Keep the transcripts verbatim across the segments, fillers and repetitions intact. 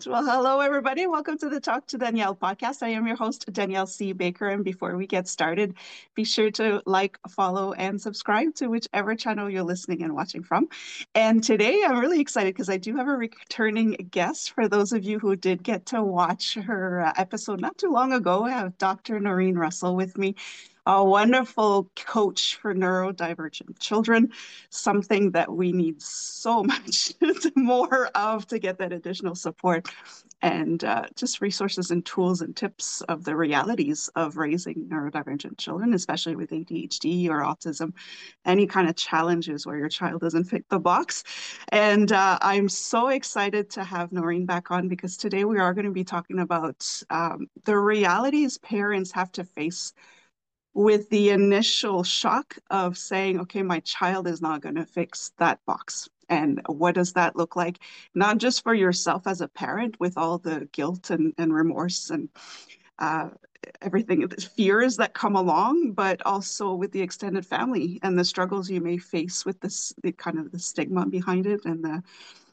Excellent. Well, hello, everybody. Welcome to the Talk to Danielle podcast. I am your host, Danielle C. Baker. And before we get started, be sure to like, follow, and subscribe to whichever channel you're listening and watching from. And today I'm really excited because I do have a returning guest. For those of you who did get to watch her uh, episode not too long ago, I have Doctor Noreen Russell with me, a wonderful coach for neurodivergent children, something that we need so much more of to get that additional support and uh, just resources and tools and tips of the realities of raising neurodivergent children, especially with A D H D or autism, any kind of challenges where your child doesn't fit the box. And uh, I'm so excited to have Noreen back on because today we are going to be talking about um, the realities parents have to face with the initial shock of saying, okay, my child is not going to fix that box. And what does that look like? Not just for yourself as a parent with all the guilt and, and remorse and uh, everything, the fears that come along, but also with the extended family and the struggles you may face with this, the kind of the stigma behind it and the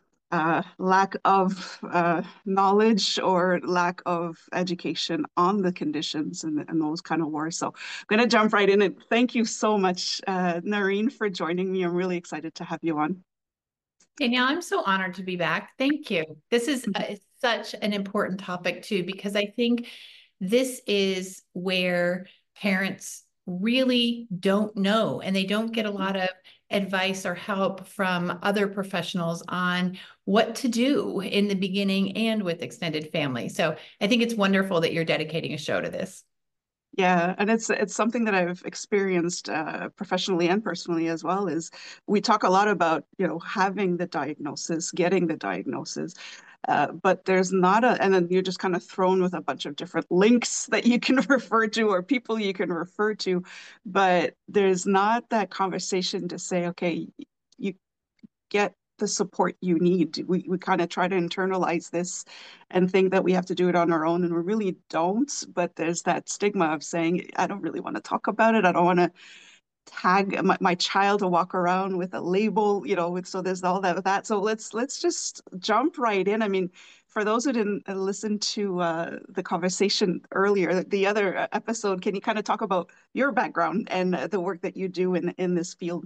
uh, lack of uh, knowledge or lack of education on the conditions and, and those kind of wars. So I'm going to jump right in and thank you so much, uh, Noreen, for joining me. I'm really excited to have you on. Danielle, I'm so honored to be back. Thank you. This is uh, such an important topic too, because I think this is where parents really don't know and they don't get a lot of advice or help from other professionals on what to do in the beginning and with extended family. So I think it's wonderful that you're dedicating a show to this. Yeah, and it's it's something that I've experienced uh, professionally and personally as well. Is we talk a lot about, you know, having the diagnosis, getting the diagnosis, uh, but there's not a, and then you're just kind of thrown with a bunch of different links that you can refer to or people you can refer to, but there's not that conversation to say, okay, you get the support you need. We, we kind of try to internalize this and think that we have to do it on our own, and we really don't. But there's that stigma of saying, I don't really want to talk about it. I don't want to tag my, my child to walk around with a label, you know, with, so there's all that with that. So let's let's just jump right in. I mean, for those who didn't uh, listen to uh, the conversation earlier, the other uh, episode, can you kind of talk about your background and uh, the work that you do in in this field?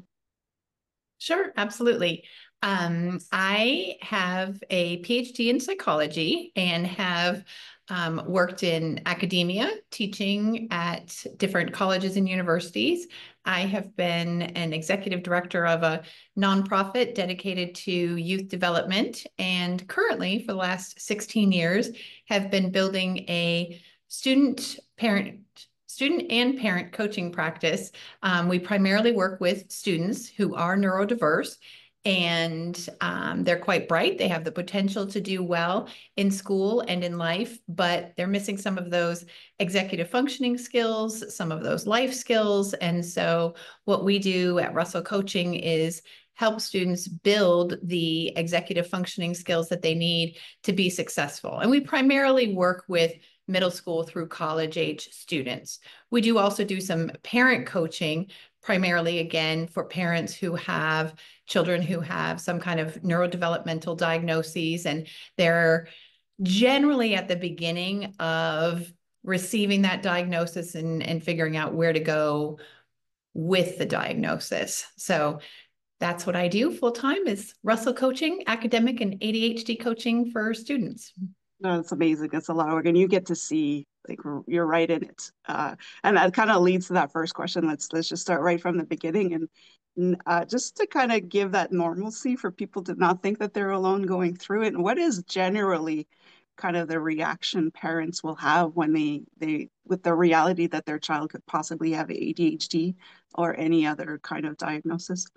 Sure, absolutely. Um, I have a PhD in psychology and have um, worked in academia, teaching at different colleges and universities. I have been an executive director of a nonprofit dedicated to youth development, and currently, for the last sixteen years, have been building a student parent student and parent coaching practice. Um, we primarily work with students who are neurodiverse, and um, they're quite bright. They have the potential to do well in school and in life, but they're missing some of those executive functioning skills, some of those life skills. And so what we do at Russell Coaching is help students build the executive functioning skills that they need to be successful. And we primarily work with middle school through college age students. We do also do some parent coaching, primarily again for parents who have children who have some kind of neurodevelopmental diagnoses, and they're generally at the beginning of receiving that diagnosis and, and figuring out where to go with the diagnosis. So that's what I do full time, is Russell Coaching, academic and A D H D coaching for students. No, it's amazing. It's a lot of work, and you get to see, like, you're right in it. Uh, and that kind of leads to that first question. Let's let's just start right from the beginning, and uh, just to kind of give that normalcy for people to not think that they're alone going through it. And what is generally kind of the reaction parents will have when they they with the reality that their child could possibly have A D H D or any other kind of diagnosis?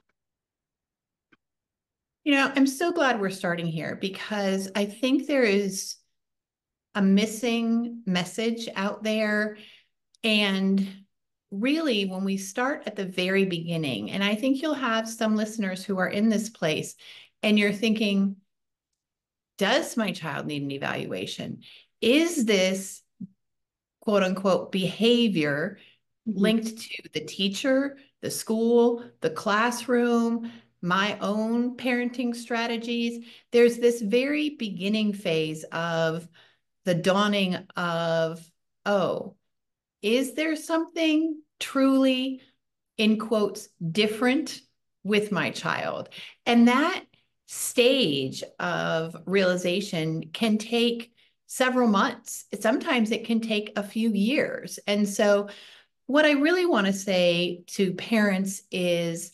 You know, I'm so glad we're starting here because I think there is a missing message out there. And really, when we start at the very beginning, and I think you'll have some listeners who are in this place and you're thinking, does my child need an evaluation? Is this quote unquote behavior Mhm. linked to the teacher, the school, the classroom? my own parenting strategies, there's this very beginning phase of the dawning of, oh, is there something truly, in quotes, different with my child? And that stage of realization can take several months. Sometimes it can take a few years. And so, what I really want to say to parents is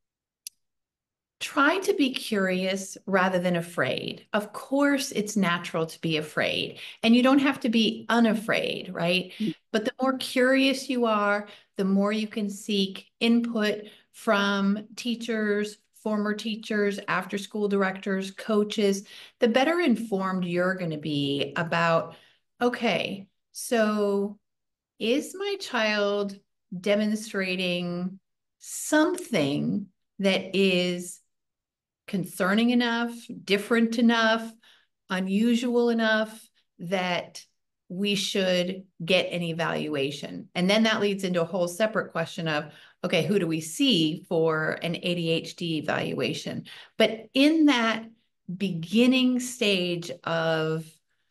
try to be curious rather than afraid. Of course, it's natural to be afraid, and you don't have to be unafraid, right? But the more curious you are, the more you can seek input from teachers, former teachers, after school directors, coaches, the better informed you're going to be about, okay, so is my child demonstrating something that is concerning enough, different enough, unusual enough that we should get an evaluation? And then that leads into a whole separate question of, okay, who do we see for an A D H D evaluation? But in that beginning stage of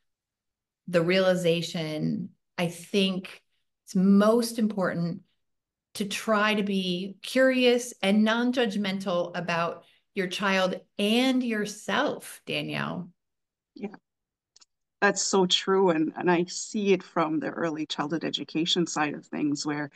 the realization, I think it's most important to try to be curious and non-judgmental about your child and yourself, Danielle. Yeah, that's so true. And, and I see it from the early childhood education side of things, where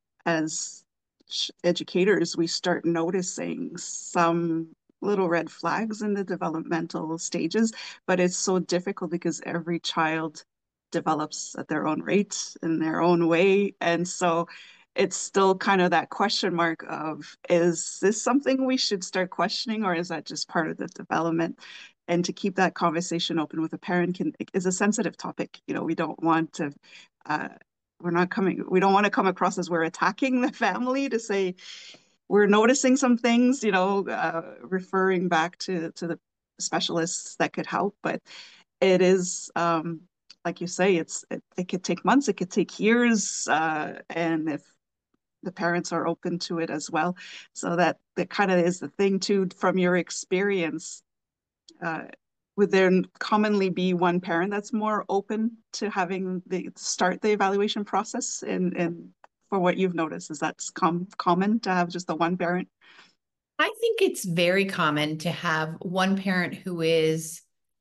as educators, we start noticing some little red flags in the developmental stages, but it's so difficult because every child develops at their own rate in their own way. And so it's still kind of that question mark of, is this something we should start questioning, or is that just part of the development? And to keep that conversation open with a parent can is a sensitive topic. You know, we don't want to uh, we're not coming, we don't want to come across as we're attacking the family to say we're noticing some things, you know, uh, referring back to, to the specialists that could help. But it is, um, like you say, it's it, it could take months, it could take years. Uh, and if the parents are open to it as well. So that that kind of is the thing too, from your experience. Uh, would there commonly be one parent that's more open to having the start the evaluation process? And and for what you've noticed, is that com common to have just the one parent? I think it's very common to have one parent who is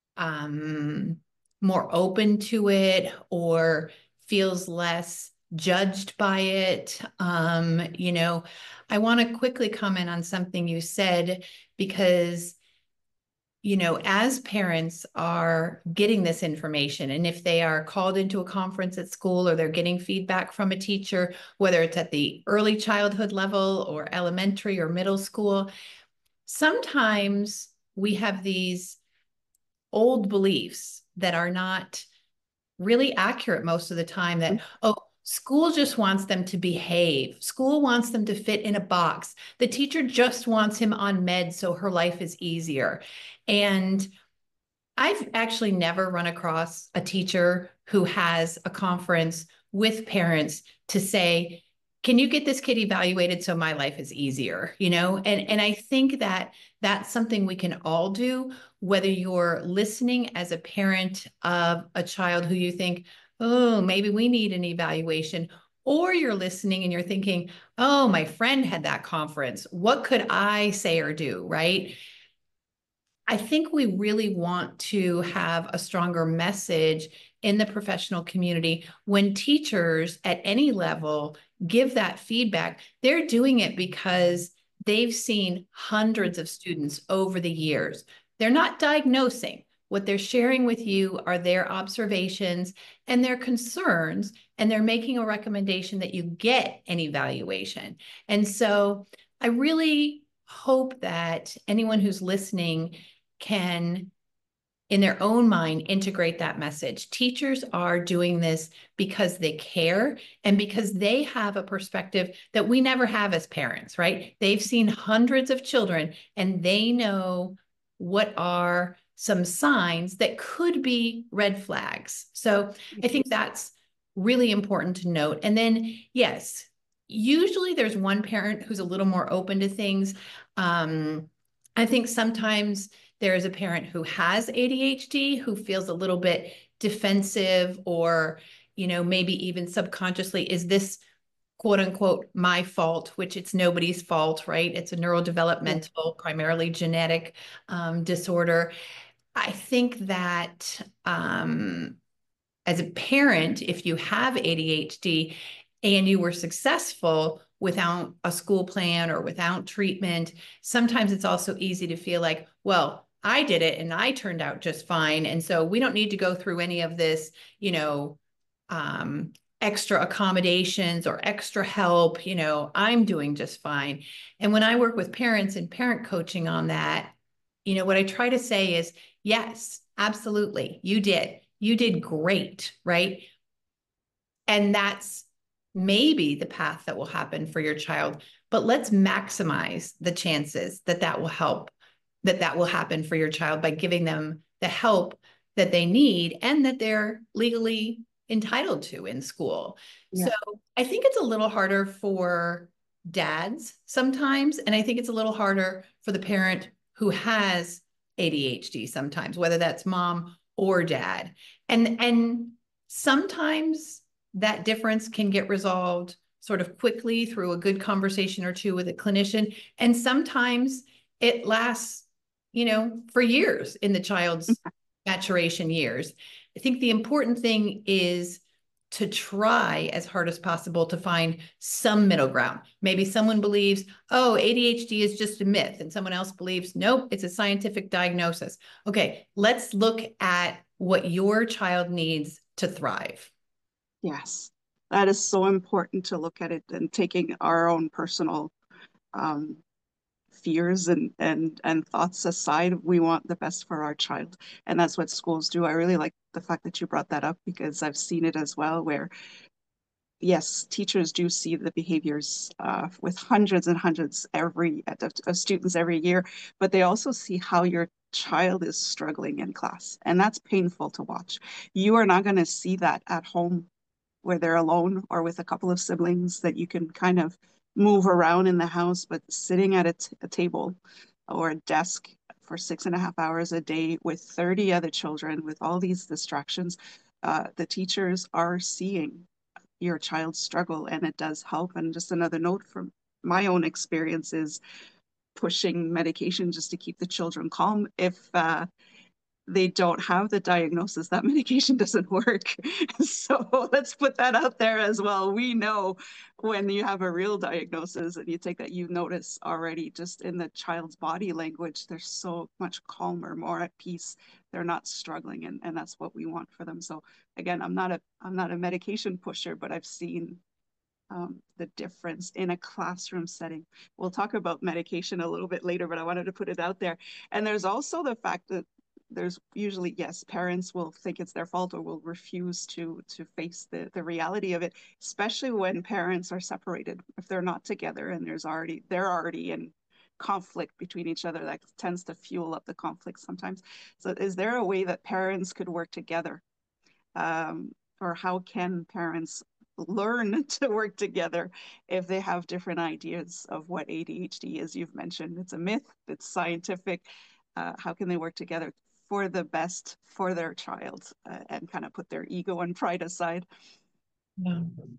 um, more open to it or feels less judged by it. Um, you know, I want to quickly comment on something you said, because you know, as parents are getting this information, and if they are called into a conference at school or they're getting feedback from a teacher, whether it's at the early childhood level or elementary or middle school, sometimes we have these old beliefs that are not really accurate most of the time, that, oh, school just wants them to behave. School wants them to fit in a box. The teacher just wants him on meds so her life is easier. And I've actually never run across a teacher who has a conference with parents to say, can you get this kid evaluated so my life is easier? You know, and, and I think that that's something we can all do, whether you're listening as a parent of a child who you think, oh, maybe we need an evaluation, or you're listening and you're thinking, oh, my friend had that conference. What could I say or do, right? I think we really want to have a stronger message in the professional community. When teachers at any level give that feedback, they're doing it because they've seen hundreds of students over the years. They're not diagnosing. What they're sharing with you are their observations and their concerns, and they're making a recommendation that you get an evaluation. And so I really hope that anyone who's listening can, in their own mind, integrate that message. Teachers are doing this because they care and because they have a perspective that we never have as parents, right? They've seen hundreds of children and they know what are some signs that could be red flags. So I think that's really important to note. And then, yes, usually there's one parent who's a little more open to things. Um, I think sometimes there is a parent who has A D H D who feels a little bit defensive, or, you know, maybe even subconsciously, is this quote unquote my fault, which it's nobody's fault, right? It's a Yeah. neurodevelopmental, primarily genetic um, disorder. I think that um, as a parent, if you have A D H D and you were successful without a school plan or without treatment, sometimes it's also easy to feel like, well, I did it and I turned out just fine. And so we don't need to go through any of this, you know, um, extra accommodations or extra help. You know, I'm doing just fine. And when I work with parents and parent coaching on that, you know, what I try to say is, yes, absolutely, you did. You did great, right? And that's maybe the path that will happen for your child. But let's maximize the chances that that will help, that that will happen for your child by giving them the help that they need and that they're legally entitled to in school. So Yeah. I think it's a little harder for dads sometimes. And I think it's a little harder for the parent who has A D H D sometimes, whether that's mom or dad. And, and sometimes that difference can get resolved sort of quickly through a good conversation or two with a clinician. And sometimes it lasts, you know, for years in the child's maturation years. I think the important thing is to try as hard as possible to find some middle ground. Maybe someone believes, oh, A D H D is just a myth, and someone else believes, nope, it's a scientific diagnosis. Okay, let's look at what your child needs to thrive. Yes. That is so important to look at it and taking our own personal um, fears and and and thoughts aside. We want the best for our child, and that's what schools do. I really like the fact that you brought that up because I've seen it as well, where yes, teachers do see the behaviors uh, with hundreds and hundreds every of, of students every year, but they also see how your child is struggling in class, and that's painful to watch. You are not going to see that at home where they're alone or with a couple of siblings that you can kind of move around in the house, but sitting at a, t- a table or a desk for six and a half hours a day with thirty other children with all these distractions, uh, the teachers are seeing your child's struggle, and it does help. And just another note from my own experience is pushing medication just to keep the children calm. If uh, they don't have the diagnosis, that medication doesn't work. So let's put that out there as well. We know when you have a real diagnosis and you take that, you notice already just in the child's body language, they're so much calmer, more at peace. They're not struggling, and, and that's what we want for them. So again, I'm not a I'm not a medication pusher, but I've seen um, the difference in a classroom setting. We'll talk about medication a little bit later, but I wanted to put it out there. And there's also the fact that there's usually, yes, parents will think it's their fault or will refuse to to face the, the reality of it, especially when parents are separated. If they're not together and there's already, they're already in conflict between each other, that tends to fuel up the conflict sometimes. So is there a way that parents could work together? Um, or how can parents learn to work together if they have different ideas of what A D H D is? You've mentioned it's a myth, it's scientific. Uh, how can they work together for the best for their child uh, and kind of put their ego and pride aside? Yeah.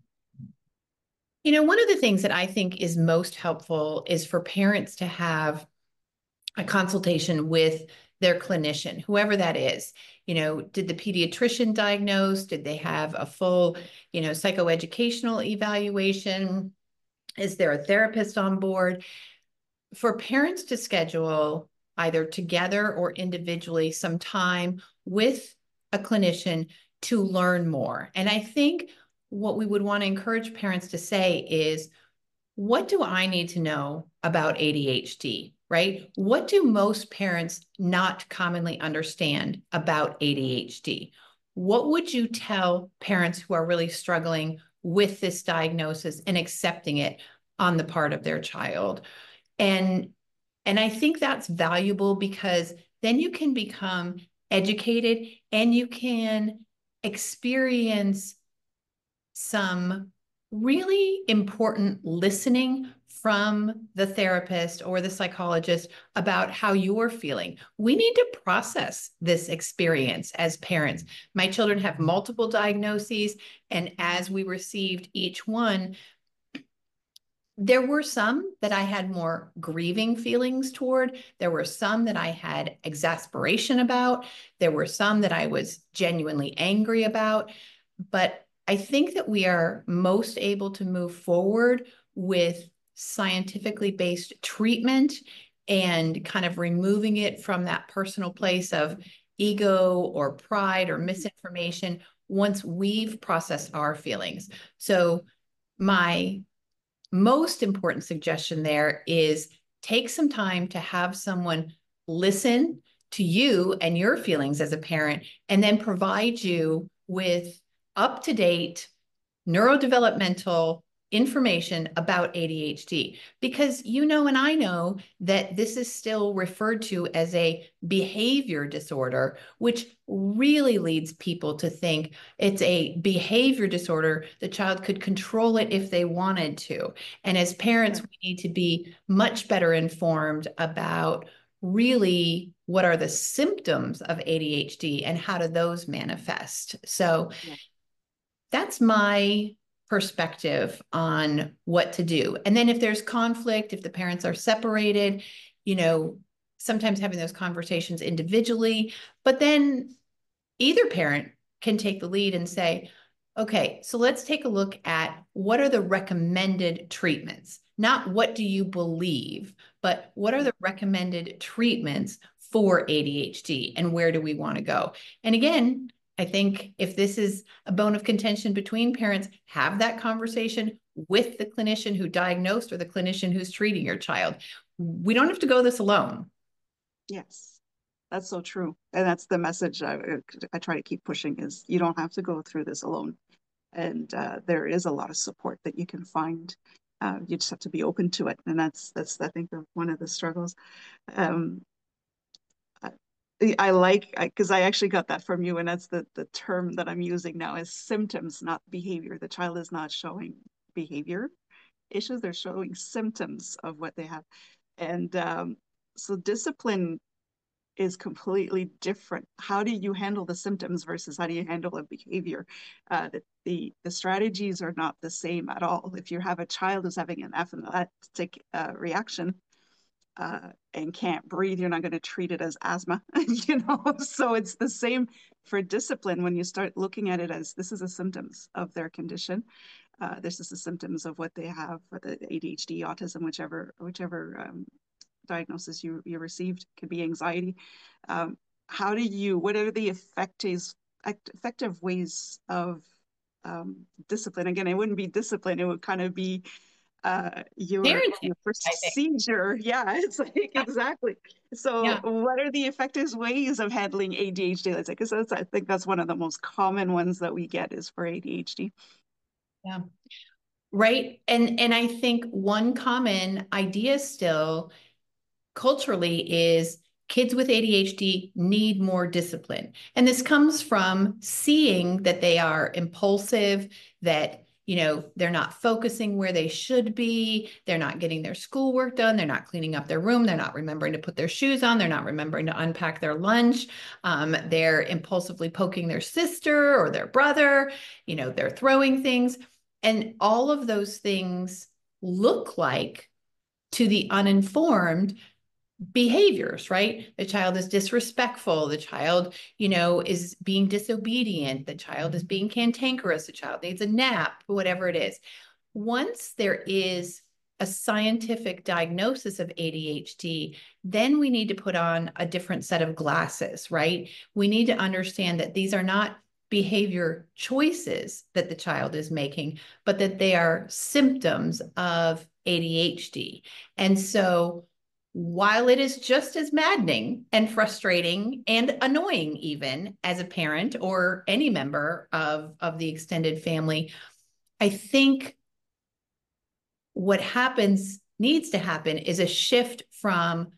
You know, one of the things that I think is most helpful is for parents to have a consultation with their clinician, whoever that is. You know, did the pediatrician diagnose? Did they have a full, you know, psychoeducational evaluation? Is there a therapist on board? For parents to schedule either together or individually some time with a clinician to learn more. And I think what we would want to encourage parents to say is, what do I need to know about A D H D, right? What do most parents not commonly understand about A D H D? What would you tell parents who are really struggling with this diagnosis and accepting it on the part of their child? And and I think that's valuable because then you can become educated and you can experience some really important listening from the therapist or the psychologist about how you're feeling. We need to process this experience as parents. My children have multiple diagnoses, and as we received each one, there were some that I had more grieving feelings toward. There were some that I had exasperation about. There were some that I was genuinely angry about. But I think that we are most able to move forward with scientifically based treatment and kind of removing it from that personal place of ego or pride or misinformation once we've processed our feelings. So my most important suggestion there is take some time to have someone listen to you and your feelings as a parent, and then provide you with up-to-date neurodevelopmental information about A D H D, because you know and I know that this is still referred to as a behavior disorder, which really leads people to think it's a behavior disorder. The child could control it if they wanted to. And as parents, we need to be much better informed about really what are the symptoms of A D H D and how do those manifest. So yeah. That's my perspective on what to do. And then if there's conflict, if the parents are separated, you know, sometimes having those conversations individually, but then either parent can take the lead and say, okay, so let's take a look at what are the recommended treatments, not what do you believe, but what are the recommended treatments for A D H D and where do we want to go? And again, I think if this is a bone of contention between parents, have that conversation with the clinician who diagnosed or the clinician who's treating your child. We don't have to go this alone. Yes, that's so true. And that's the message I, I try to keep pushing is you don't have to go through this alone. And uh, there is a lot of support that you can find. Uh, you just have to be open to it. And that's, that's I think, one of the struggles. Um, I like, because I actually got that from you, and that's the, the term that I'm using now is symptoms, not behavior. The child is not showing behavior issues, they're showing symptoms of what they have. And um, so discipline is completely different. How do you handle the symptoms versus how do you handle a behavior? Uh, the, the, the strategies are not the same at all. If you have a child who's having an anaphylactic uh, reaction, Uh, and can't breathe, you're not going to treat it as asthma, you know? So it's the same for discipline when you start looking at it as this is the symptoms of their condition. Uh, this is the symptoms of what they have, for the A D H D, autism, whichever whichever um, diagnosis you, you received, could be anxiety. Um, how do you, what are the effective, effective ways of um, discipline? Again, it wouldn't be discipline, it would kind of be Uh, your, your procedure. Yeah, it's like, yeah. Exactly. So yeah. What are the effective ways of handling A D H D? Let's say, because I think that's one of the most common ones that we get is for A D H D. Yeah. Right. And, and I think one common idea still culturally is kids with A D H D need more discipline. And this comes from seeing that they are impulsive, that you know, they're not focusing where they should be. They're not getting their schoolwork done. They're not cleaning up their room. They're not remembering to put their shoes on. They're not remembering to unpack their lunch. Um, they're impulsively poking their sister or their brother. You know, they're throwing things. And all of those things look like, to the uninformed, behaviors, right? The child is disrespectful. The child, you know, is being disobedient. The child is being cantankerous. The child needs a nap, whatever it is. Once there is a scientific diagnosis of A D H D, then we need to put on a different set of glasses, right? We need to understand that these are not behavior choices that the child is making, but that they are symptoms of A D H D. And so while it is just as maddening and frustrating and annoying even as a parent or any member of, of the extended family, I think what happens, needs to happen, is a shift from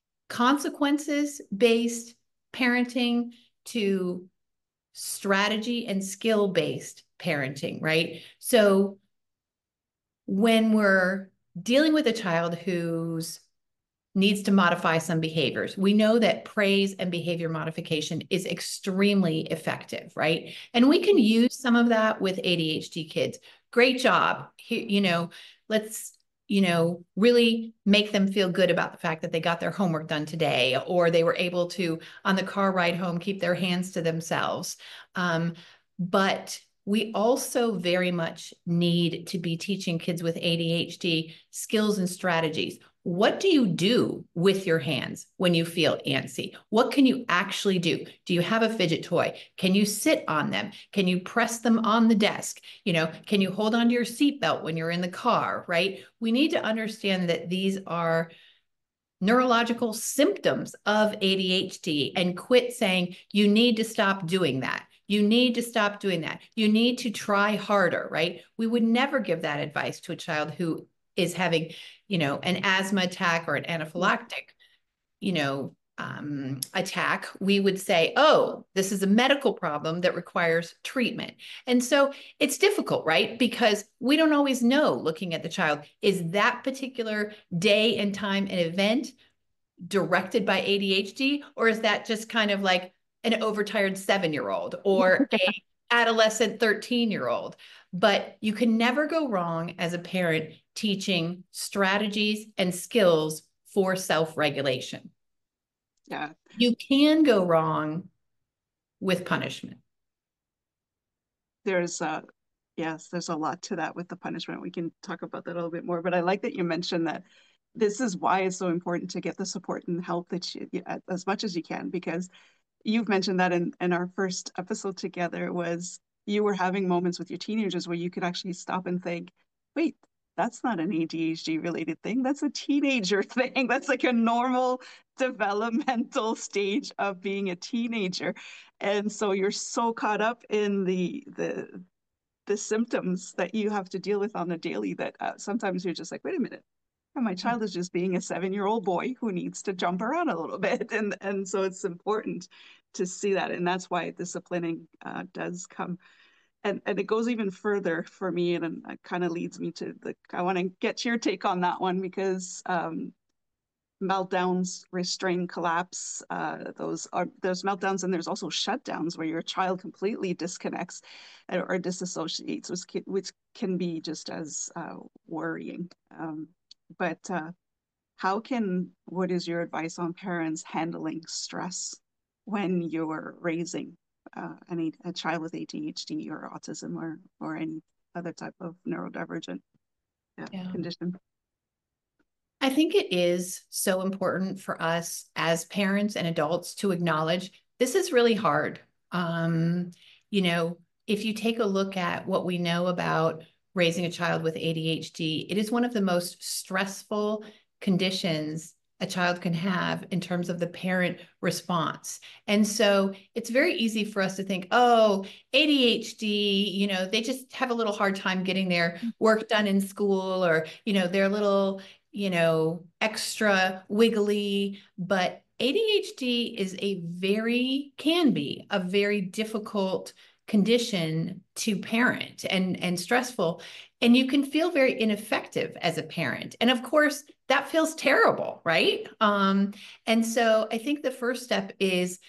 consequences-based parenting to strategy and skill-based parenting, right? So when we're dealing with a child who's needs to modify some behaviors. We know that praise and behavior modification is extremely effective, right? And we can use some of that with A D H D kids. Great job. You know, let's, you know, really make them feel good about the fact that they got their homework done today, or they were able to, on the car ride home, keep their hands to themselves. Um, but we also very much need to be teaching kids with A D H D skills and strategies. What do you do with your hands when you feel antsy? What can you actually do? Do you have a fidget toy? Can you sit on them? Can you press them on the desk? You know, can you hold onto your seatbelt when you're in the car, right? We need to understand that these are neurological symptoms of A D H D and quit saying, you need to stop doing that. You need to stop doing that. You need to try harder, right? We would never give that advice to a child who is having, you know, an asthma attack or an anaphylactic, you know, um, attack. We would say, oh, this is a medical problem that requires treatment. And so it's difficult, right? Because we don't always know, looking at the child, is that particular day and time and event directed by A D H D, or is that just kind of like an overtired seven-year-old or a adolescent thirteen-year-old? But you can never go wrong as a parent teaching strategies and skills for self-regulation. Yeah. You can go wrong with punishment. There's uh yes, there's a lot to that with the punishment. We can talk about that a little bit more, but I like that you mentioned that this is why it's so important to get the support and help that you, as much as you can, because you've mentioned that in, in our first episode together was you were having moments with your teenagers where you could actually stop and think, wait, that's not an A D H D related thing. That's a teenager thing. That's like a normal developmental stage of being a teenager. And so you're so caught up in the the the symptoms that you have to deal with on a daily that uh, sometimes you're just like, wait a minute, and my child is just being a seven-year-old boy who needs to jump around a little bit. And, and so it's important to see that. And that's why disciplining uh, does come. And, and it goes even further for me. And it kind of leads me to the, I want to get your take on that one because um, meltdowns, restraint, collapse, uh, those are, there's meltdowns and there's also shutdowns where your child completely disconnects or, or disassociates, which can, which can be just as uh, worrying. Um, but uh, how can, what is your advice on parents handling stress when you're raising uh, any, a child with A D H D or autism or, or any other type of neurodivergent uh, Yeah. condition? I think it is so important for us as parents and adults to acknowledge this is really hard. Um, you know, if you take a look at what we know about raising a child with A D H D, it is one of the most stressful conditions a child can have in terms of the parent response. And so it's very easy for us to think, oh, A D H D, you know, they just have a little hard time getting their work done in school, or, you know, they're a little, you know, extra wiggly. But A D H D is a very, can be a very difficult condition to parent and, and stressful. And you can feel very ineffective as a parent. And of course, that feels terrible, right? Um, and so I think the first step is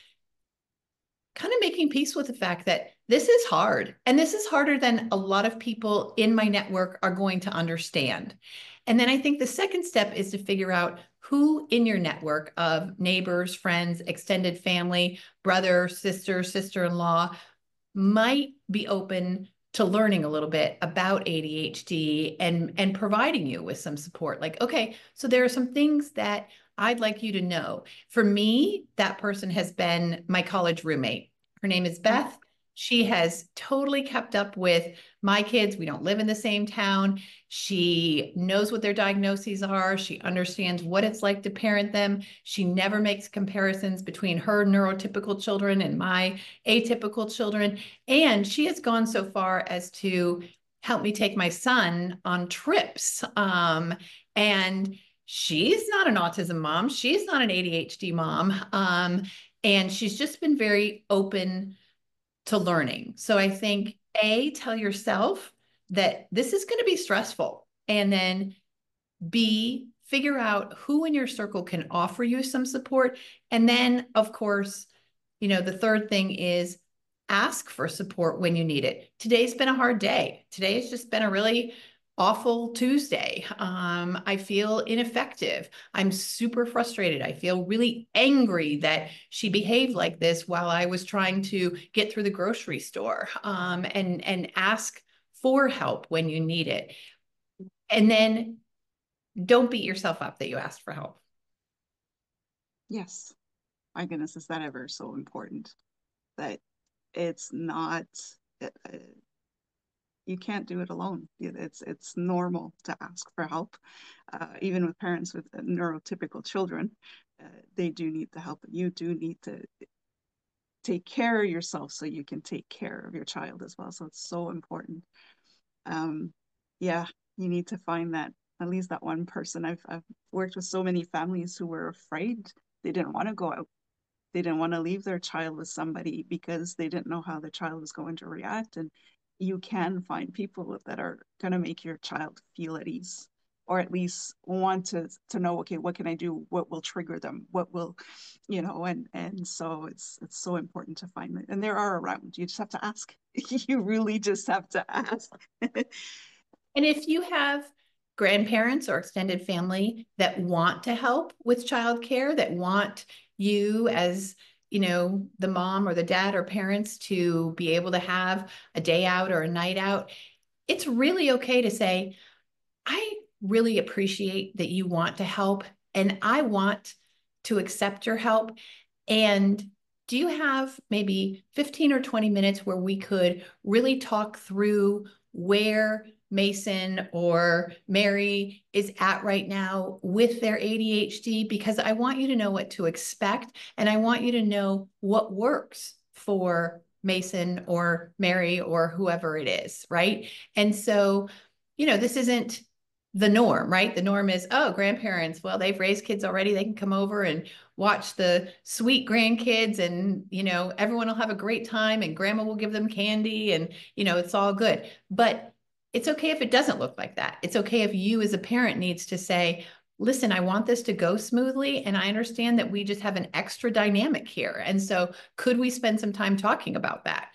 kind of making peace with the fact that this is hard. And this is harder than a lot of people in my network are going to understand. And then I think the second step is to figure out who in your network of neighbors, friends, extended family, brother, sister, sister-in-law might be open to learning a little bit about A D H D and, and providing you with some support. Like, okay, so there are some things that I'd like you to know. For me, that person has been my college roommate. Her name is Beth. She has totally kept up with my kids. We don't live in the same town. She knows what their diagnoses are. She understands what it's like to parent them. She never makes comparisons between her neurotypical children and my atypical children. And she has gone so far as to help me take my son on trips. Um, and she's not an autism mom. She's not an A D H D mom. Um, and she's just been very open to learning. So I think, A, tell yourself that this is going to be stressful. And then B, figure out who in your circle can offer you some support. And then, of course, you know, the third thing is ask for support when you need it. Today's been a hard day. Today has just been a really awful Tuesday. Um, I feel ineffective. I'm super frustrated. I feel really angry that she behaved like this while I was trying to get through the grocery store, um, and, and ask for help when you need it. And then don't beat yourself up that you asked for help. Yes. My goodness, is that ever so important that it's not, uh, you can't do it alone. It's it's normal to ask for help, uh, even with parents with neurotypical children. Uh, they do need the help. You do need to take care of yourself so you can take care of your child as well. So it's so important. Um, yeah, you need to find that, at least that one person. I've I've worked with so many families who were afraid. They didn't want to go out. They didn't want to leave their child with somebody because they didn't know how the child was going to react. And you can find people that are going to make your child feel at ease, or at least want to to know, okay, what can I do? What will trigger them? What will, you know, and and so it's it's so important to find it. And there are around. You just have to ask. You really just have to ask. And if you have grandparents or extended family that want to help with childcare, that want you as, you know, the mom or the dad or parents to be able to have a day out or a night out, it's really okay to say, I really appreciate that you want to help, and I want to accept your help. And do you have maybe fifteen or twenty minutes where we could really talk through where Mason or Mary is at right now with their A D H D? Because I want you to know what to expect, and I want you to know what works for Mason or Mary or whoever it is, right? And so, you know, this isn't the norm, right? The norm is, oh, grandparents, well, they've raised kids already. They can come over and watch the sweet grandkids, and, you know, everyone will have a great time, and grandma will give them candy, and, you know, it's all good. But it's okay if it doesn't look like that. It's okay if you as a parent needs to say, listen, I want this to go smoothly, and I understand that we just have an extra dynamic here. And so could we spend some time talking about that?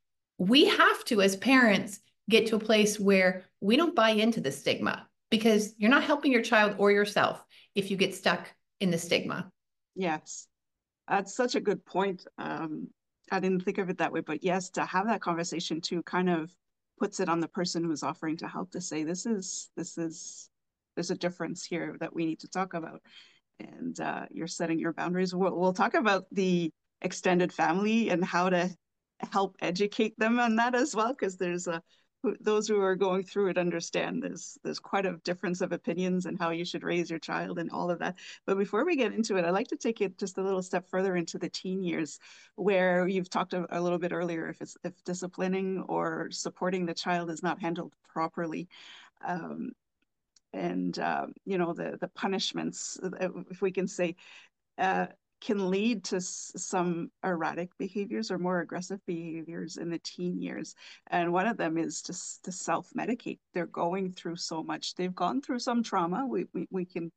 We have to, as parents, get to a place where we don't buy into the stigma, because you're not helping your child or yourself if you get stuck in the stigma. Yes, that's such a good point. Um, I didn't think of it that way, but yes, to have that conversation too kind of puts it on the person who's offering to help to say, this is, this is, there's a difference here that we need to talk about. And uh, you're setting your boundaries. We'll, we'll talk about the extended family and how to help educate them on that as well, because there's a those who are going through it understand there's there's quite a difference of opinions and how you should raise your child and all of that. But before we get into it, I'd like to take it just a little step further into the teen years, where you've talked a, a little bit earlier, if it's if disciplining or supporting the child is not handled properly. Um, and uh, you know, the the punishments, if we can say, uh, can lead to some erratic behaviors or more aggressive behaviors in the teen years. And one of them is just to self-medicate. They're going through so much. They've gone through some trauma. We we, we can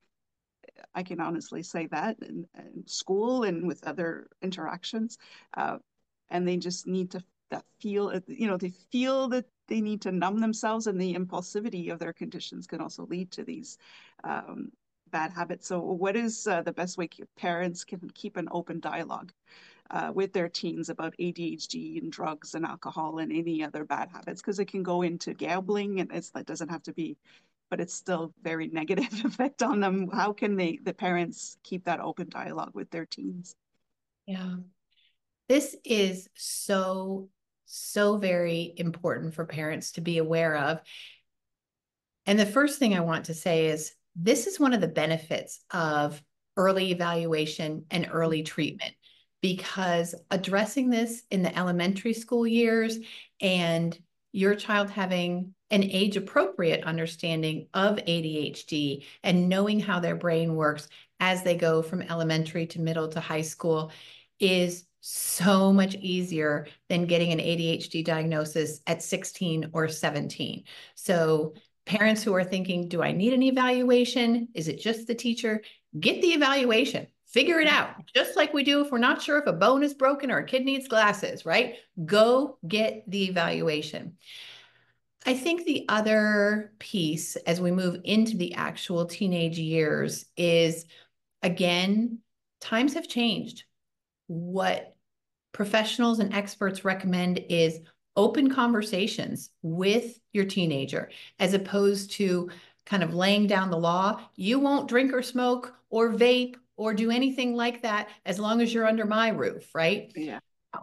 I can honestly say that in, in school and with other interactions, uh, and they just need to that feel, you know, they feel that they need to numb themselves, and the impulsivity of their conditions can also lead to these um, bad habits. So what is uh, the best way parents can keep an open dialogue uh, with their teens about A D H D and drugs and alcohol and any other bad habits? Because it can go into gambling, and it's, it doesn't have to be, but it's still very negative effect on them. How can they, the parents, keep that open dialogue with their teens? Yeah. This is so, so very important for parents to be aware of. And the first thing I want to say is this is one of the benefits of early evaluation and early treatment, because addressing this in the elementary school years and your child having an age appropriate understanding of A D H D and knowing how their brain works as they go from elementary to middle to high school is so much easier than getting an A D H D diagnosis at sixteen or seventeen. So Parents who are thinking, do I need an evaluation? Is it just the teacher? Get the evaluation. Figure it out. Just like we do if we're not sure if a bone is broken or a kid needs glasses, right? Go get the evaluation. I think the other piece as we move into the actual teenage years is, again, times have changed. What professionals and experts recommend is open conversations with your teenager, as opposed to kind of laying down the law. You won't drink or smoke or vape or do anything like that as long as you're under my roof, right? Yeah.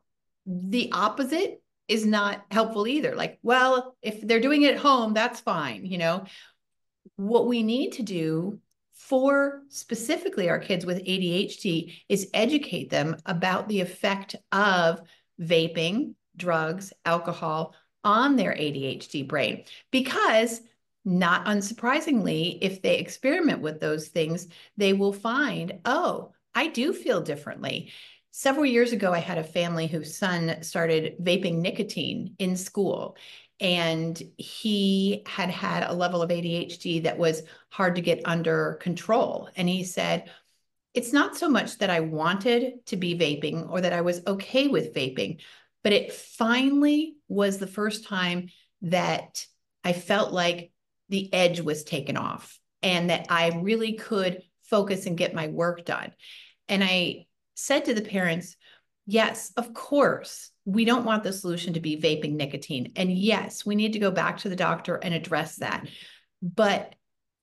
The opposite is not helpful either. Like, well, if they're doing it at home, that's fine. You know, what we need to do for specifically our kids with A D H D is educate them about the effect of vaping, drugs, alcohol on their A D H D brain. Because not unsurprisingly, if they experiment with those things, they will find, oh, I do feel differently. Several years ago, I had a family whose son started vaping nicotine in school. And he had had a level of A D H D that was hard to get under control. And he said, it's not so much that I wanted to be vaping or that I was okay with vaping, but it finally was the first time that I felt like the edge was taken off and that I really could focus and get my work done. And I said to the parents, yes, of course, we don't want the solution to be vaping nicotine. And yes, we need to go back to the doctor and address that. But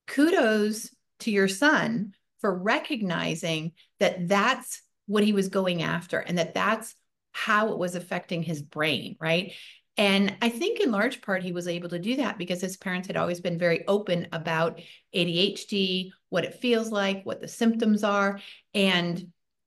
kudos to your son for recognizing that that's what he was going after and that that's how it was affecting his brain, right? And I think in large part, he was able to do that because his parents had always been very open about A D H D, what it feels like, what the symptoms are. And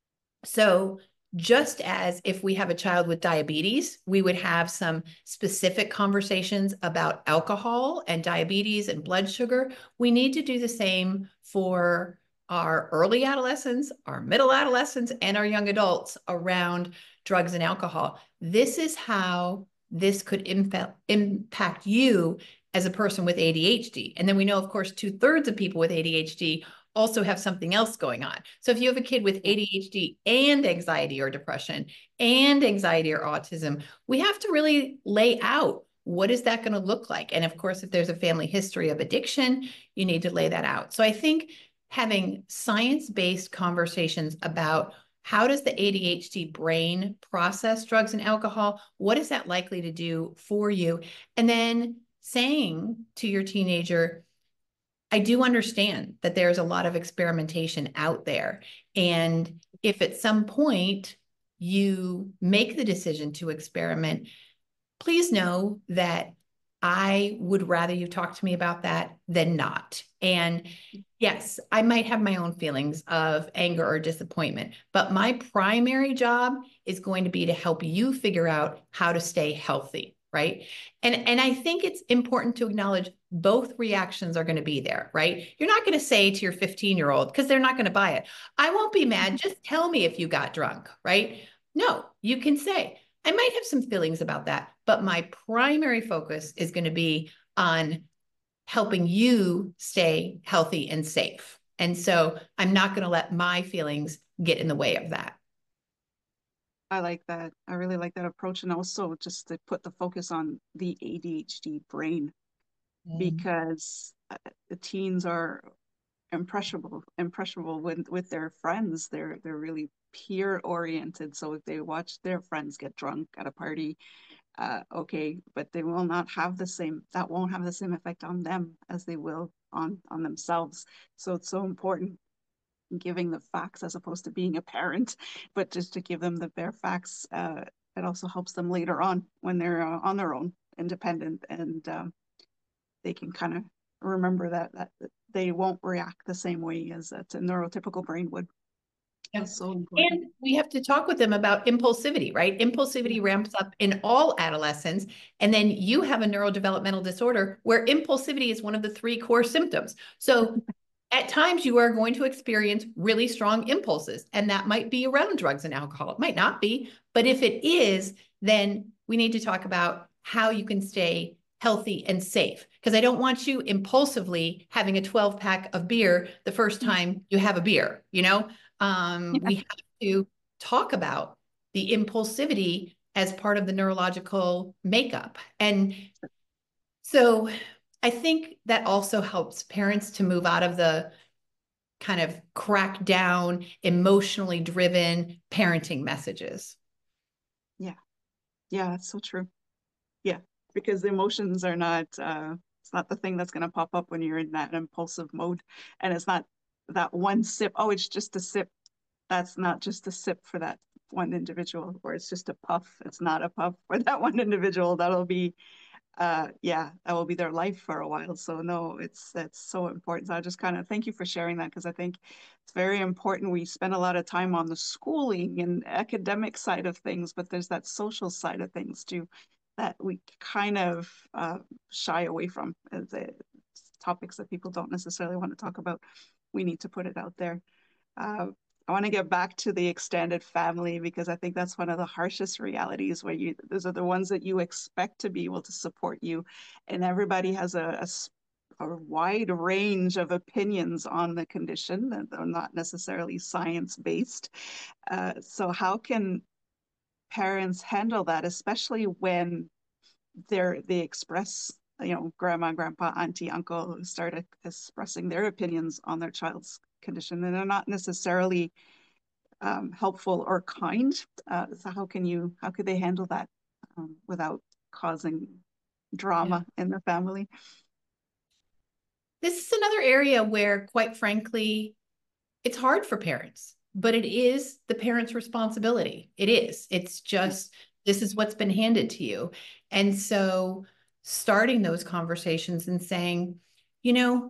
so just as if we have a child with diabetes, we would have some specific conversations about alcohol and diabetes and blood sugar, we need to do the same for our early adolescents, our middle adolescents, and our young adults around drugs and alcohol. This is how this could impact, impact you as a person with A D H D. And then we know, of course, two thirds of people with A D H D also have something else going on. So if you have a kid with A D H D and anxiety or depression and anxiety or autism, we have to really lay out what is that going to look like? And of course, if there's a family history of addiction, you need to lay that out. So I think having science-based conversations about how does the A D H D brain process drugs and alcohol? What is that likely to do for you? And then saying to your teenager, I do understand that there's a lot of experimentation out there. And if at some point you make the decision to experiment, please know that I would rather you talk to me about that than not. And yes, I might have my own feelings of anger or disappointment, but my primary job is going to be to help you figure out how to stay healthy, right? And, and I think it's important to acknowledge both reactions are going to be there, right? You're not going to say to your fifteen-year-old, because they're not going to buy it, I won't be mad, just tell me if you got drunk, right? No, you can say, I might have some feelings about that, but my primary focus is going to be on helping you stay healthy and safe. And so I'm not going to let my feelings get in the way of that. I like that. I really like that approach. And also just to put the focus on the A D H D brain, mm. because uh, the teens are impressionable, impressionable with, with their friends. They're, they're really peer oriented. So if they watch their friends get drunk at a party, uh, okay, but they will not have the same, that won't have the same effect on them as they will on, on themselves. So it's so important giving the facts as opposed to being a parent, but just to give them the bare facts. Uh, it also helps them later on when they're uh, on their own, independent, and um, they can kind of remember that, that that they won't react the same way as a neurotypical brain would. That's so important. And we have to talk with them about impulsivity, right? Impulsivity ramps up in all adolescents. And then you have a neurodevelopmental disorder where impulsivity is one of the three core symptoms. So at times you are going to experience really strong impulses, and that might be around drugs and alcohol. It might not be, but if it is, then we need to talk about how you can stay healthy and safe, because I don't want you impulsively having a twelve pack of beer the first time you have a beer, you know? Um, Yeah. we have to talk about the impulsivity as part of the neurological makeup. And so I think that also helps parents to move out of the kind of crack down, emotionally driven parenting messages. Yeah. Yeah, that's so true. Yeah, because the emotions are not, uh, it's not the thing that's going to pop up when you're in that impulsive mode. And it's not that one sip. Oh, it's just a sip. That's not just a sip for that one individual, or it's just a puff. It's not a puff for that one individual. That'll be, uh, yeah, that will be their life for a while. So no, it's that's so important. So I just kind of thank you for sharing that, because I think it's very important. We spend a lot of time on the schooling and academic side of things, but there's that social side of things too that we kind of uh, shy away from as a, topics that people don't necessarily want to talk about. We need to put it out there. Uh, I want to get back to the extended family, because I think that's one of the harshest realities, where you, those are the ones that you expect to be able to support you. And everybody has a, a, a wide range of opinions on the condition that are not necessarily science-based. Uh, so how can parents handle that, especially when they're, they express, you know, grandma, grandpa, auntie, uncle start expressing their opinions on their child's condition, and they're not necessarily um, helpful or kind. Uh, so how can you, how could they handle that um, without causing Yeah. drama in the family? This is another area where, quite frankly, it's hard for parents, but it is the parent's responsibility. It is. It's just, this is what's been handed to you. And so starting those conversations and saying, you know,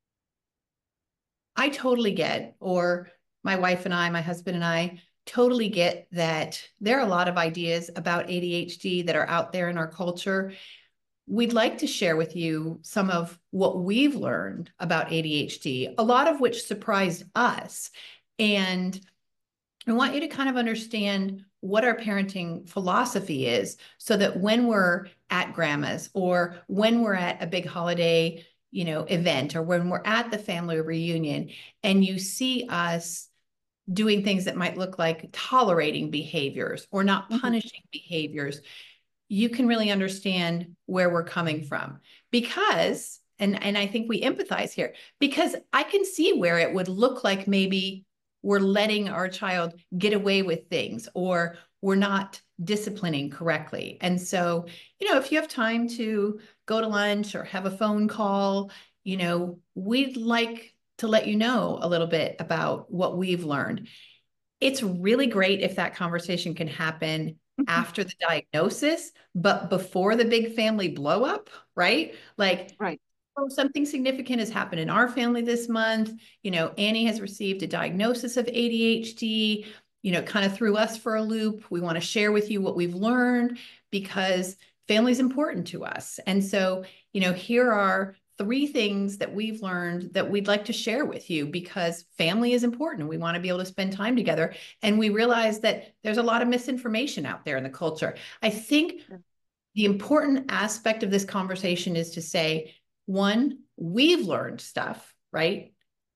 I totally get, or my wife and I, my husband and I totally get that there are a lot of ideas about A D H D that are out there in our culture. We'd like to share with you some of what we've learned about A D H D, a lot of which surprised us. And I want you to kind of understand what our parenting philosophy is, so that when we're at grandma's, or when we're at a big holiday, you know, event, or when we're at the family reunion and you see us doing things that might look like tolerating behaviors or not Mhm. punishing behaviors, you can really understand where we're coming from. Because, and, and I think we empathize here, because I can see where it would look like maybe we're letting our child get away with things, or we're not disciplining correctly. And so, you know, if you have time to go to lunch or have a phone call, you know, we'd like to let you know a little bit about what we've learned. It's really great if that conversation can happen after the diagnosis, but before the big family blow up, right? Like, Right. oh, something significant has happened in our family this month. You know, Annie has received a diagnosis of A D H D, you know, kind of threw us for a loop. We want to share with you what we've learned, because family is important to us. And so, you know, here are three things that we've learned that we'd like to share with you, because family is important. We want to be able to spend time together. And we realize that there's a lot of misinformation out there in the culture. I think the important aspect of this conversation is to say, one, we've learned stuff, right?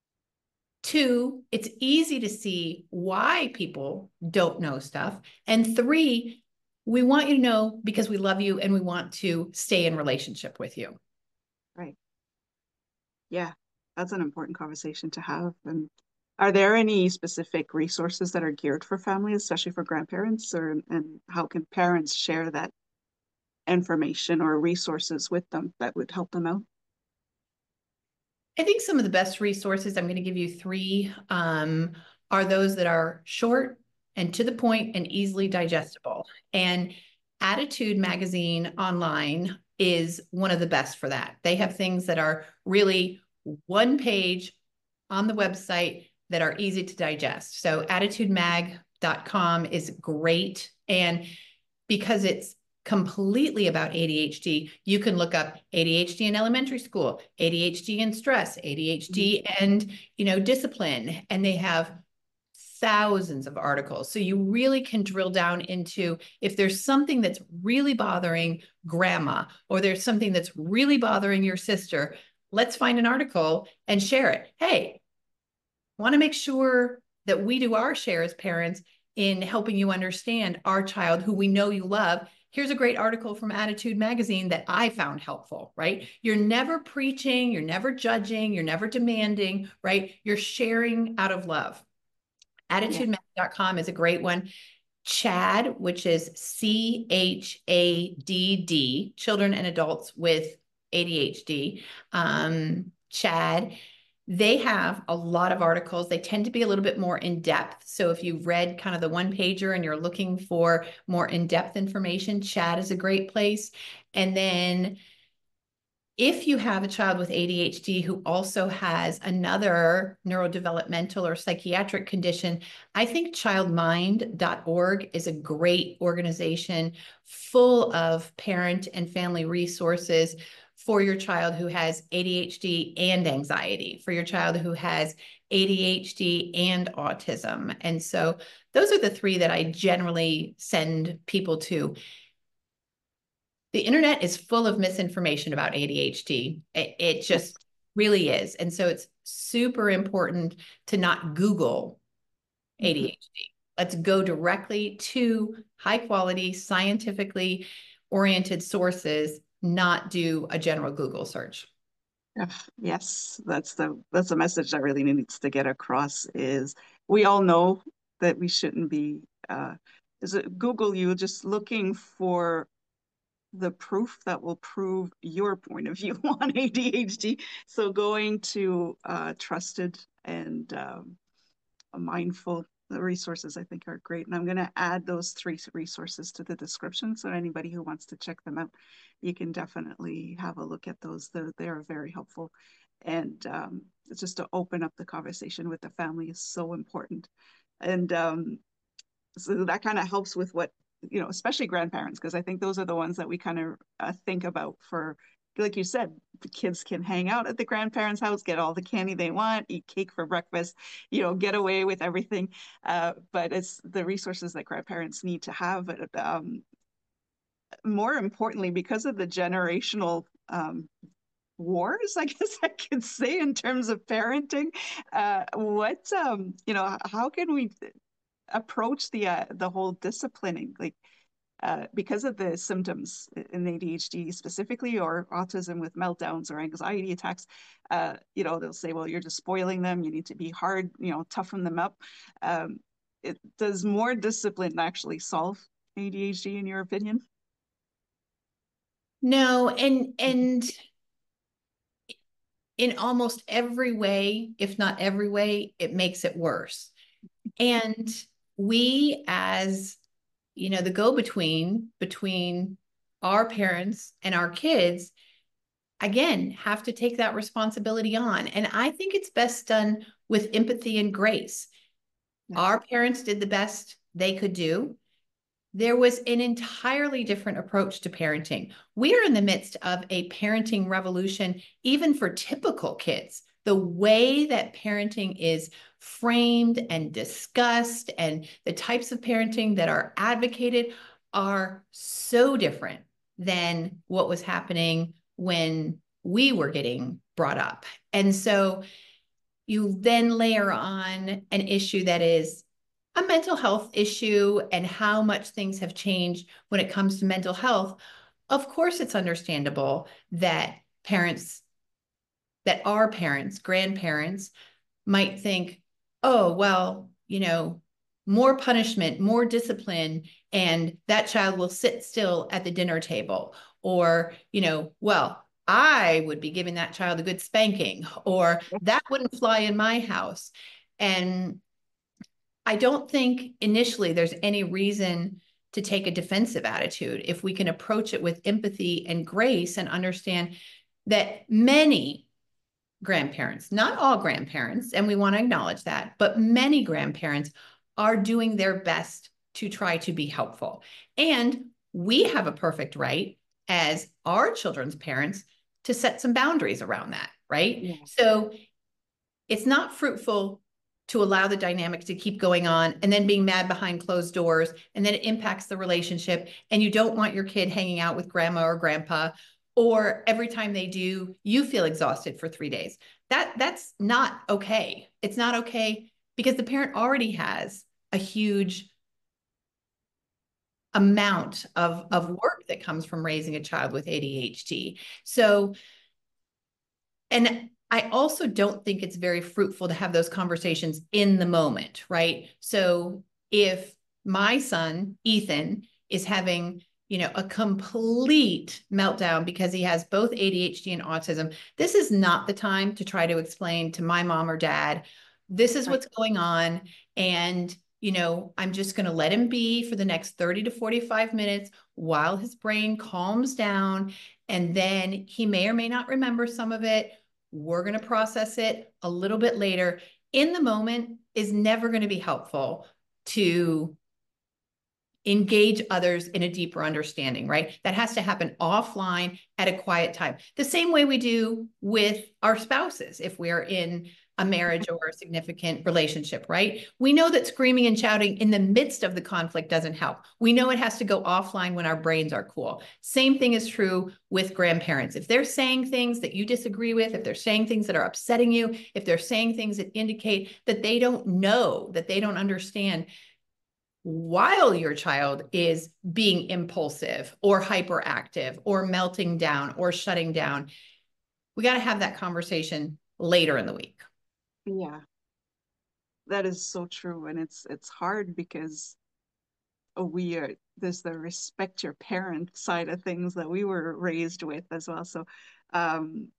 Two, it's easy to see why people don't know stuff. And three, we want you to know because we love you and we want to stay in relationship with you. Right. Yeah, that's an important conversation to have. And are there any specific resources that are geared for families, especially for grandparents, or and how can parents share that information or resources with them that would help them out? I think some of the best resources, I'm going to give you three, um, are those that are short and to the point and easily digestible. And Attitude Magazine online is one of the best for that. They have things that are really one page on the website that are easy to digest. So attitude mag dot com is great. And because it's completely about A D H D, you can look up A D H D in elementary school, A D H D and stress, A D H D Mhm. and, you know, discipline. And they have thousands of articles. So you really can drill down into if there's something that's really bothering grandma, or there's something that's really bothering your sister, let's find an article and share it. Hey, want to make sure that we do our share as parents in helping you understand our child who we know you love. Here's a great article from Attitude Magazine that I found helpful, right? You're never preaching, you're never judging, you're never demanding, right? You're sharing out of love. attitude mag dot com is a great one. CHADD, which is C H A D D, Children and Adults with A D H D, um, CHADD. They have a lot of articles. They tend to be a little bit more in depth. So if you've read kind of the one pager and you're looking for more in-depth information, CHADD is a great place. And then if you have a child with A D H D who also has another neurodevelopmental or psychiatric condition, I think child mind dot org is a great organization full of parent and family resources for your child who has A D H D and anxiety, for your child who has A D H D and autism. And so those are the three that I generally send people to. The internet is full of misinformation about A D H D. It, it just really is. And so it's super important to not Google A D H D. Let's go directly to high quality, scientifically oriented sources, not do a general Google search. Yes, that's the that's the message that really needs to get across is we all know that we shouldn't be uh, is it Google you just looking for the proof that will prove your point of view on A D H D. So going to uh, trusted and um, mindful resources, I think, are great. And I'm going to add those three resources to the description. So anybody who wants to check them out, you can definitely have a look at those. They're, they're very helpful. And um, just to open up the conversation with the family is so important. And um, so that kind of helps with what, you know, especially grandparents, because I think those are the ones that we kind of uh, think about for, like you said, the kids can hang out at the grandparents' house, get all the candy they want, eat cake for breakfast, you know, get away with everything. Uh, but it's the resources that grandparents need to have. Um, more importantly, because of the generational um, wars, I guess I could say, in terms of parenting, uh, what, um, you know, how can we approach the uh, the whole disciplining, like uh, because of the symptoms in A D H D specifically, or autism with meltdowns or anxiety attacks, uh, you know, they'll say, well, you're just spoiling them. You need to be hard, you know, toughen them up. Um, it does more discipline actually solve A D H D, in your opinion? No, and and in almost every way, if not every way, it makes it worse. And we, as you know, the go-between between our parents and our kids, again, have to take that responsibility on. And I think it's best done with empathy and grace. Yeah. Our parents did the best they could do. There was an entirely different approach to parenting. We are in the midst of a parenting revolution, even for typical kids. The way that parenting is framed and discussed and the types of parenting that are advocated are so different than what was happening when we were getting brought up. And so you then layer on an issue that is a mental health issue and how much things have changed when it comes to mental health. Of course, it's understandable that parents, that our parents, grandparents might think, oh, well, you know, more punishment, more discipline, and that child will sit still at the dinner table. Or, you know, well, I would be giving that child a good spanking, or that wouldn't fly in my house. And I don't think initially there's any reason to take a defensive attitude if we can approach it with empathy and grace and understand that many grandparents, not all grandparents, and we want to acknowledge that, but many grandparents are doing their best to try to be helpful. And we have a perfect right as our children's parents to set some boundaries around that, right? Yeah. So it's not fruitful to allow the dynamics to keep going on and then being mad behind closed doors, and then it impacts the relationship, and you don't want your kid hanging out with grandma or grandpa, or every time they do, you feel exhausted for three days. That that's not okay. It's not okay because the parent already has a huge amount of, of work that comes from raising a child with A D H D. So, and I also don't think it's very fruitful to have those conversations in the moment, right? So if my son, Ethan, is having, you know, a complete meltdown because he has both A D H D and autism, this is not the time to try to explain to my mom or dad, this is what's going on. And, you know, I'm just going to let him be for the next thirty to forty-five minutes while his brain calms down. And then he may or may not remember some of it. We're going to process it a little bit later. In the moment is never going to be helpful to engage others in a deeper understanding, right? That has to happen offline at a quiet time. The same way we do with our spouses if we're in a marriage or a significant relationship, right? We know that screaming and shouting in the midst of the conflict doesn't help. We know it has to go offline when our brains are cool. Same thing is true with grandparents. If they're saying things that you disagree with, if they're saying things that are upsetting you, if they're saying things that indicate that they don't know, that they don't understand, while your child is being impulsive or hyperactive or melting down or shutting down, we got to have that conversation later in the week. Yeah, that is so true. And it's it's hard because we are, there's the respect your parent side of things that we were raised with as well. So um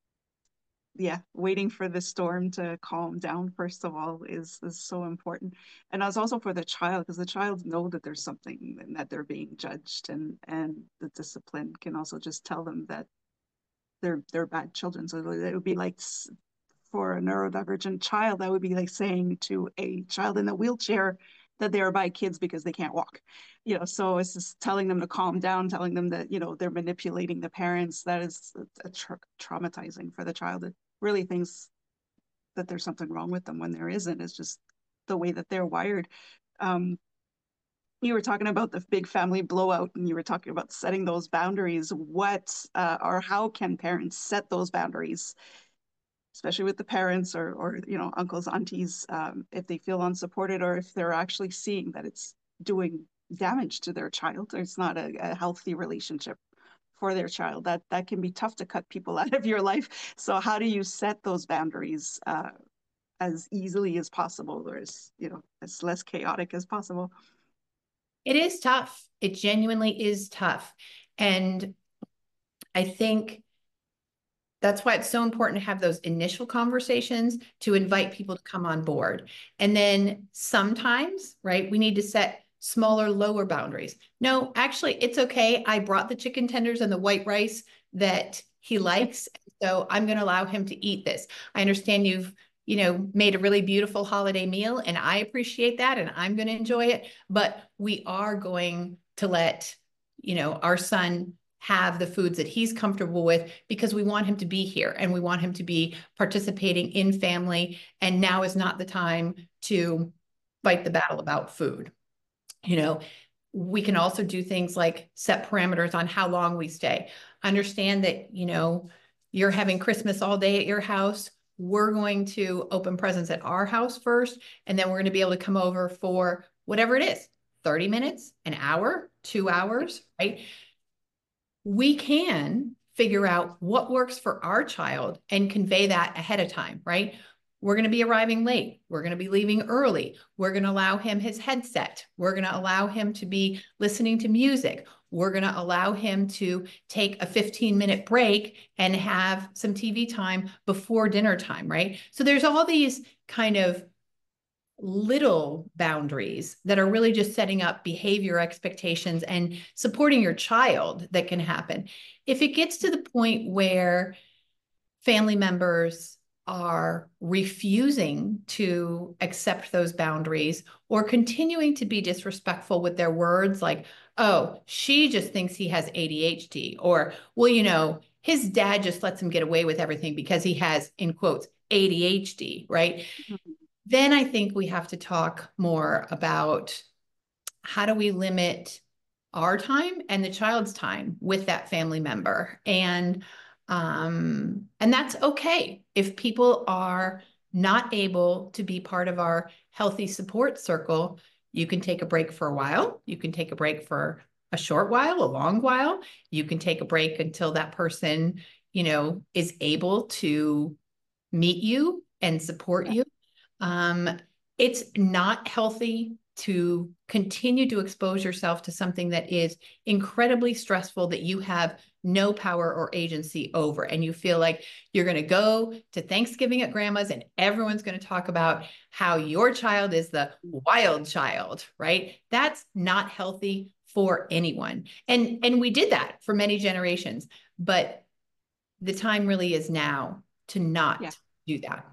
yeah, waiting for the storm to calm down first of all is is so important. And as also for the child, because the child know that there's something and that they're being judged, and and the discipline can also just tell them that they're they're bad children. So it would be like for a neurodivergent child, that would be like saying to a child in a wheelchair that they are bad kids because they can't walk. You know, so it's just telling them to calm down, telling them that, you know, they're manipulating the parents. That is a tra traumatizing for the child. It really thinks that there's something wrong with them when there isn't. It's just the way that they're wired. Um, you were talking about the big family blowout, and you were talking about setting those boundaries. What uh, or how can parents set those boundaries, especially with the parents or, or you know, uncles, aunties, um, if they feel unsupported or if they're actually seeing that it's doing damage to their child, or it's not a, a healthy relationship for their child. That that can be tough to cut people out of your life. So how do you set those boundaries uh, as easily as possible, or as, you know, as less chaotic as possible? It is tough. It genuinely is tough. And I think that's why it's so important to have those initial conversations, to invite people to come on board. And then sometimes, right, we need to set smaller, lower boundaries. No, actually, it's okay. I brought the chicken tenders and the white rice that he likes, so I'm going to allow him to eat this. I understand you've, you know, made a really beautiful holiday meal, and I appreciate that, and I'm going to enjoy it. But we are going to let, you know, our son have the foods that he's comfortable with, because we want him to be here and we want him to be participating in family. And now is not the time to fight the battle about food. You know, we can also do things like set parameters on how long we stay. Understand that, you know, you're having Christmas all day at your house. We're going to open presents at our house first, and then we're going to be able to come over for whatever it is, thirty minutes, an hour, two hours, right? We can figure out what works for our child and convey that ahead of time, right? We're going to be arriving late. We're going to be leaving early. We're going to allow him his headset. We're going to allow him to be listening to music. We're going to allow him to take a fifteen minute break and have some T V time before dinner time, right? So there's all these kind of little boundaries that are really just setting up behavior expectations and supporting your child that can happen. If it gets to the point where family members are refusing to accept those boundaries or continuing to be disrespectful with their words, like, oh, she just thinks he has A D H D, or, well, you know, his dad just lets him get away with everything because he has, in quotes, A D H D, right? then I think we have to talk more about how do we limit our time and the child's time with that family member. And um, and that's okay. If people are not able to be part of our healthy support circle, you can take a break for a while. You can take a break for a short while, a long while. You can take a break until that person, you know, is able to meet you and support Yeah. you. Um, it's not healthy to continue to expose yourself to something that is incredibly stressful that you have no power or agency over. And you feel like you're going to go to Thanksgiving at grandma's and everyone's going to talk about how your child is the wild child, right? That's not healthy for anyone. And, and we did that for many generations, but the time really is now to Yeah. not do that.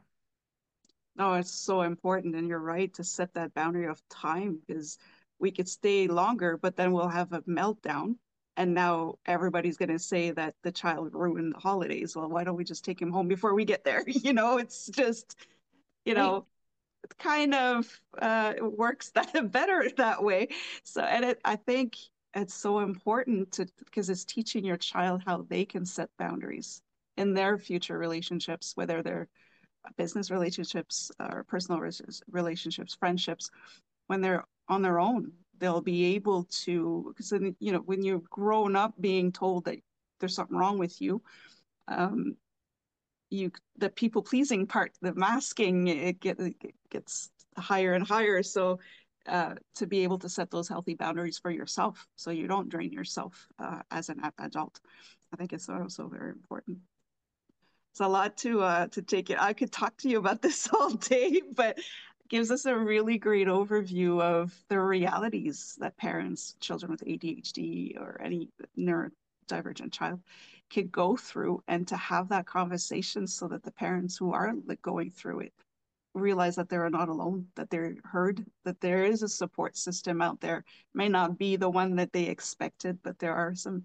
No, it's so important. And you're right to set that boundary of time because we could stay longer, but then we'll have a meltdown. And now everybody's going to say that the child ruined the holidays. Well, why don't we just take him home before we get there? You know, it's just, you Right. know, it kind of uh, works that better that way. So, and it, I think it's so important to because it's teaching your child how they can set boundaries in their future relationships, whether they're business relationships or personal relationships, friendships, when they're on their own, they'll be able to, because then, you know, when you've grown up being told that there's something wrong with you, um, you, the people pleasing part, the masking, it, get, it gets higher and higher. So uh, to be able to set those healthy boundaries for yourself so you don't drain yourself uh, as an adult, I think it's also very important. It's a lot to uh, to take it. I could talk to you about this all day, but it gives us a really great overview of the realities that parents, children with A D H D or any neurodivergent child could go through, and to have that conversation so that the parents who are like, going through it realize that they're not alone, that they're heard, that there is a support system out there. It may not be the one that they expected, but there are some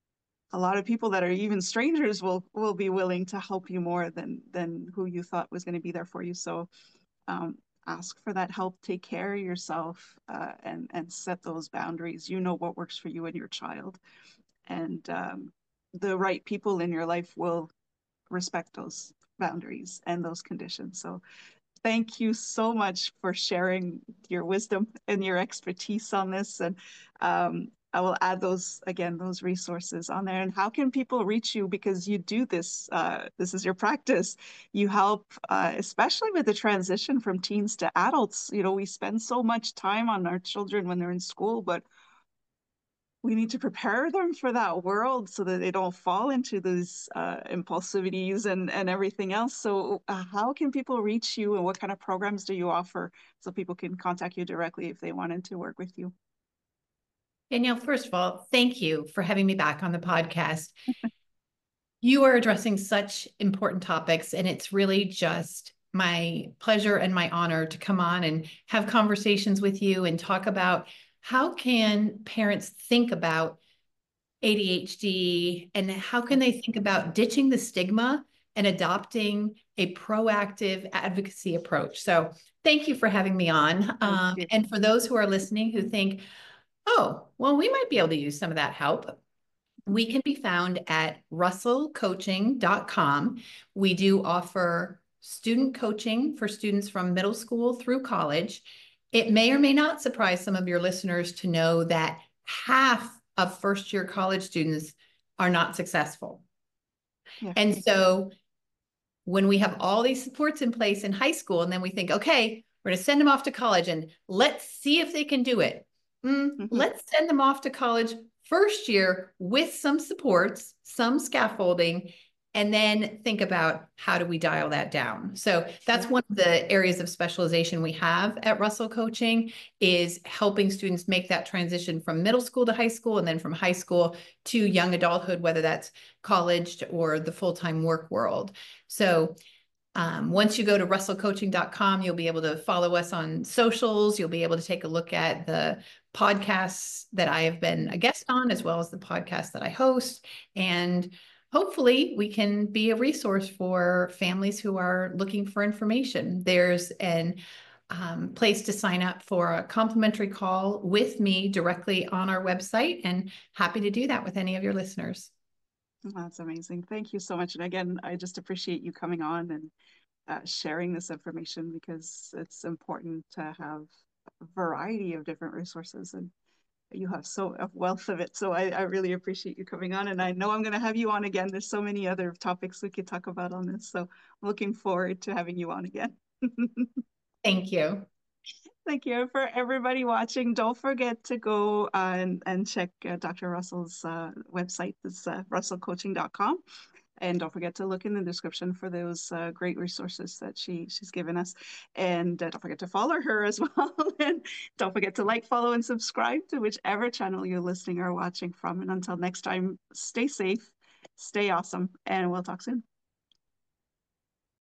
a lot of people that are even strangers will will be willing to help you more than than who you thought was going to be there for you. So um, ask for that help, take care of yourself, uh, and and set those boundaries. You know what works for you and your child, and um, the right people in your life will respect those boundaries and those conditions. So thank you so much for sharing your wisdom and your expertise on this. And um, I will add those again, those resources on there. And how can people reach you? Because you do this, uh, this is your practice. You help, uh, especially with the transition from teens to adults. You know, we spend so much time on our children when they're in school, but we need to prepare them for that world so that they don't fall into those uh, impulsivities and, and everything else. So uh, how can people reach you and what kind of programs do you offer so people can contact you directly if they wanted to work with you? Danielle, first of all, thank you for having me back on the podcast. You are addressing such important topics, and it's really just my pleasure and my honor to come on and have conversations with you and talk about how can parents think about A D H D and how can they think about ditching the stigma and adopting a proactive advocacy approach. So thank you for having me on. Thank Um, you. and for those who are listening who think, oh, well, we might be able to use some of that help. We can be found at russell coaching dot com. We do offer student coaching for students from middle school through college. It may or may not surprise some of your listeners to know that half of first year college students are not successful. Yeah. And so when we have all these supports in place in high school, and then we think, okay, we're going to send them off to college and let's see if they can do it. Mm, Mm-hmm. let's send them off to college first year with some supports, some scaffolding, and then think about how do we dial that down. So that's Yeah. one of the areas of specialization we have at Russell Coaching is helping students make that transition from middle school to high school and then from high school to young adulthood, whether that's college or the full-time work world. So um, once you go to russell coaching dot com, you'll be able to follow us on socials. You'll be able to take a look at the podcasts that I have been a guest on, as well as the podcast that I host. And hopefully we can be a resource for families who are looking for information. There's an um, place to sign up for a complimentary call with me directly on our website, and happy to do that with any of your listeners. That's amazing. Thank you so much. And again, I just appreciate you coming on and uh, sharing this information, because it's important to have a variety of different resources, and you have so a wealth of it. So I, I really appreciate you coming on, and I know I'm going to have you on again. There's so many other topics we could talk about on this. So I'm looking forward to having you on again. Thank you. Thank you. For everybody watching, don't forget to go uh, and, and check uh, Doctor Russell's uh, website. It's uh, russell coaching dot com. And don't forget to look in the description for those uh, great resources that she she's given us. And uh, don't forget to follow her as well. And don't forget to like, follow, and subscribe to whichever channel you're listening or watching from. And until next time, stay safe, stay awesome, and we'll talk soon.